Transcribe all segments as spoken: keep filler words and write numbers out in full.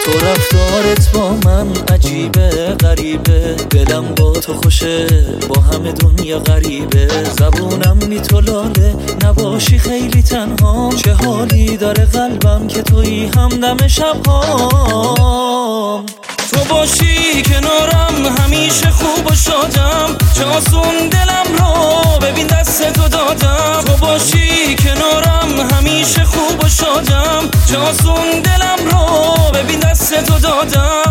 تو رفتارت با من عجیبه غریبه، دلم با تو خوشه با همه دنیا غریبه. زبونم بی تو لاله، نباشی خیلی تنها. چه حالی داره قلبم که تویی همدم شبهام. تو باشی کنارم همیشه خوب و شادم، چه آسون دلم رو ببین دست تو دادم. تو باشی کنارم همیشه خوب و شادم، چه آسون دلم رو ببین دست تو دادم.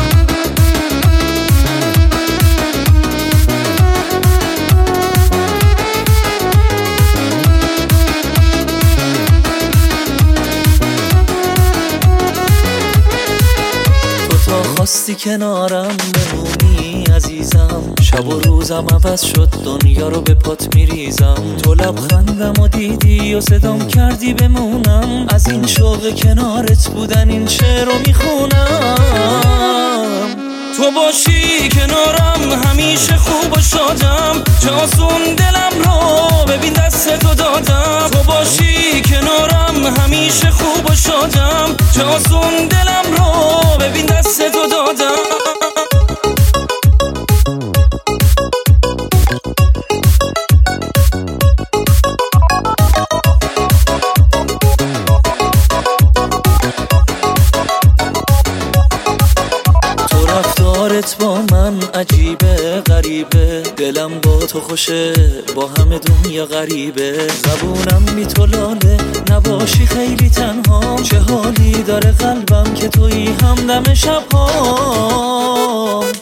خواستی کنارم بمونی عزیزم، شب و روزم عوض شد دنیا رو به پات میریزم. تو لبخندم و دیدی و صدام کردی بمونم، از این شوق کنارت بودن این شعر رو میخونم. تو باشی کنارم همیشه خوب و شادم، چه آسون دلم رو ببین دست تو دادم. تو باشی کنارم همیشه خوب و شادم، چه آسون دلم رو ببین دست تو دادم. رفتارت با من عجیبه غریبه، دلم با تو خوشه با همه دنیا غریبه. زبونم بی تو لاله، نباشی خیلی تنها. چه حالی داره قلبم که تویی همدم شبهام.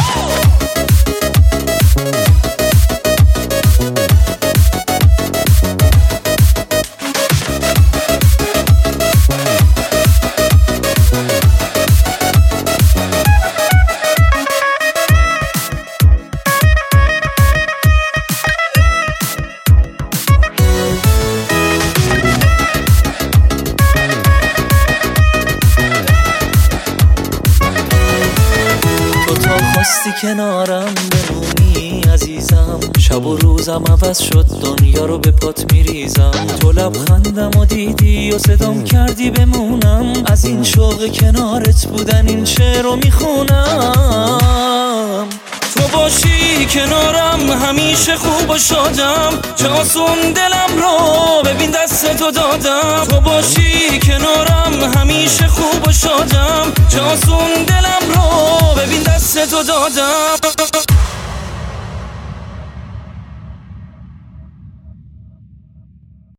خواستی کنارم بمونی عزیزم، شب و روزم عوض شد دنیا رو به پات میریزم. تو لبخندم و دیدی و صدام کردی بمونم، از این شوق کنارت بودن این شعر رو میخونم. تو باشی کنارم همیشه خوب و شادم، چه آسون دلم رو ببین دست تو دادم. تو باشی کنارم همیشه خوب و شادم، چه آسون دلم رو ببین دست تو دادم.